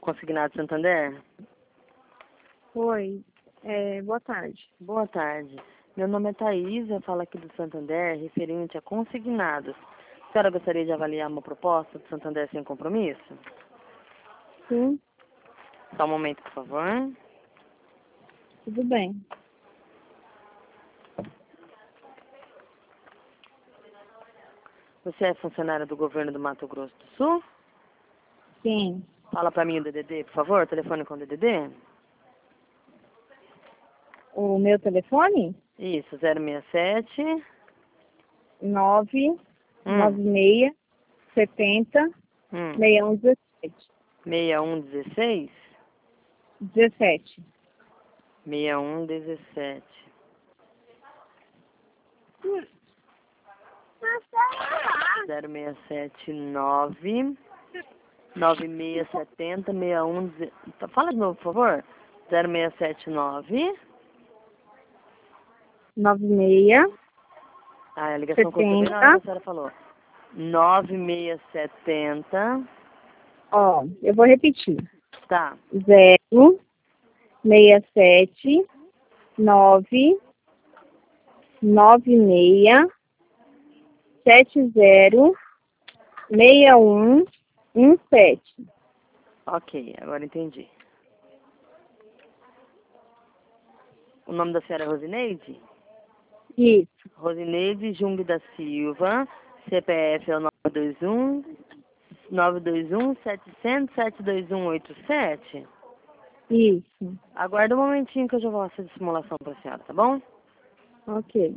Consignado Santander? Oi, boa tarde. Boa tarde. Meu nome é Thaís, eu falo aqui do Santander, referente a consignados. A senhora gostaria de avaliar uma proposta do Santander sem compromisso? Sim, Só um momento, por favor. tudo bem. Você é funcionária do governo do Mato Grosso do Sul? Sim, Fala pra mim o DDD, por favor, telefone com DDD. o meu telefone? Isso, 067. 996 70 Hum. 6117. 6116? 17. 6117. Zero seis sete nove 9670 61. Fala de novo, por favor. 0679. 96 A ligação cortou bem na hora que a senhora falou. 9670. Ó, eu vou repetir. Tá. 067 9 96 70 6117. Ok, agora entendi. O nome da senhora é Rosineide? Isso, Rosineide Jung da Silva. CPF é o 921 700 72187. isso. Aguarda um momentinho que eu já vou fazer a simulação para a senhora, tá bom? Ok.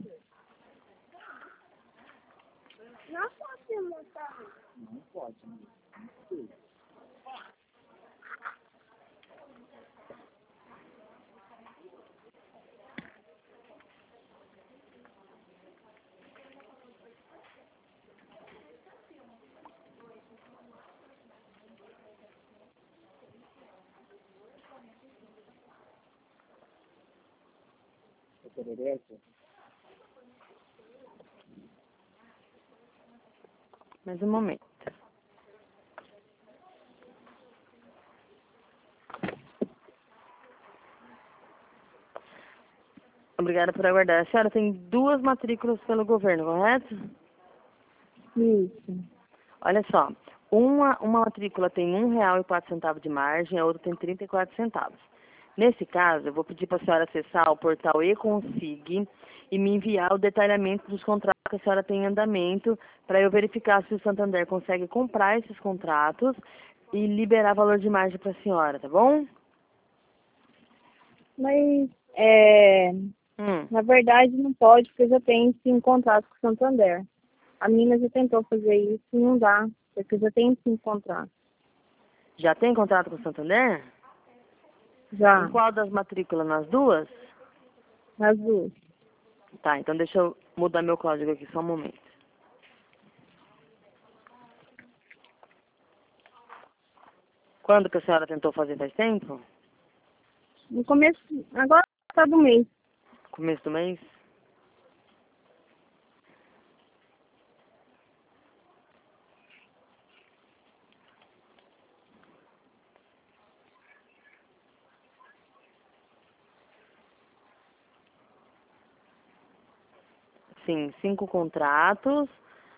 Mais um momento. Obrigada por aguardar. A senhora tem 2 matrículas pelo governo, correto? Isso. Olha só, uma matrícula tem R$ 1,04 de margem, a outra tem 34 centavos. Nesse caso, eu vou pedir para a senhora acessar o portal e-consig e me enviar o detalhamento dos contratos que a senhora tem em andamento para eu verificar se o Santander consegue comprar esses contratos e liberar valor de margem para a senhora, tá bom? Mas, Hum. na verdade, não pode, porque eu já tenho sim contrato com o Santander. A mina já tentou fazer isso e não dá, porque eu já tenho sim contrato. Já tem contrato com o Santander? Já, Em qual das matrículas? Nas duas? nas duas. Tá, então deixa eu mudar meu código aqui, só um momento. Quando que a senhora tentou fazer? Faz tempo? No começo, agora tá do mês. Começo do mês? Sim, 5 contratos,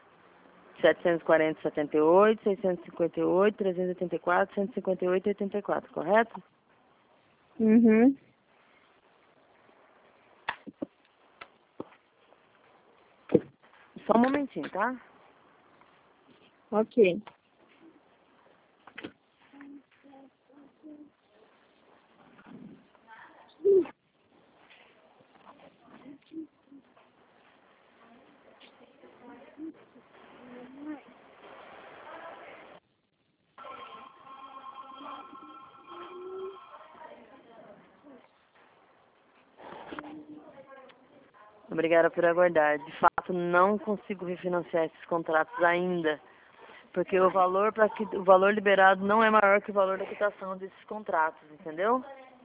740, 78, 658, 384, 158 e 84, correto? Uhum. Só um momentinho, tá? Ok. Obrigada por aguardar. De fato, não consigo refinanciar esses contratos ainda, porque o valor liberado não é maior que o valor da quitação desses contratos, entendeu?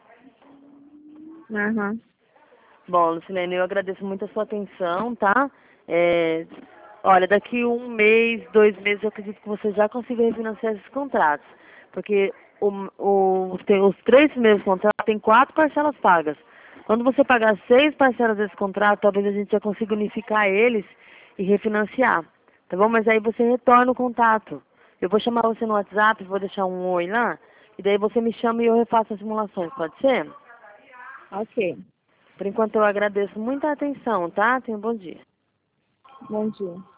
Aham. Bom, Lucilene, eu agradeço muito a sua atenção, tá? Olha, daqui 1 mês, 2 meses, eu acredito que você já consiga refinanciar esses contratos. Porque os 3 primeiros contratos tem 4 parcelas pagas. Quando você pagar 6 parcelas desse contrato, talvez a gente já consiga unificar eles e refinanciar. Tá bom? Mas aí você retorna o contato. Eu vou chamar você no WhatsApp, vou deixar um oi lá, e daí você me chama e eu refaço as simulações, pode ser? Ok. Por enquanto eu agradeço muita atenção, tá? Tenha um bom dia. Bom dia.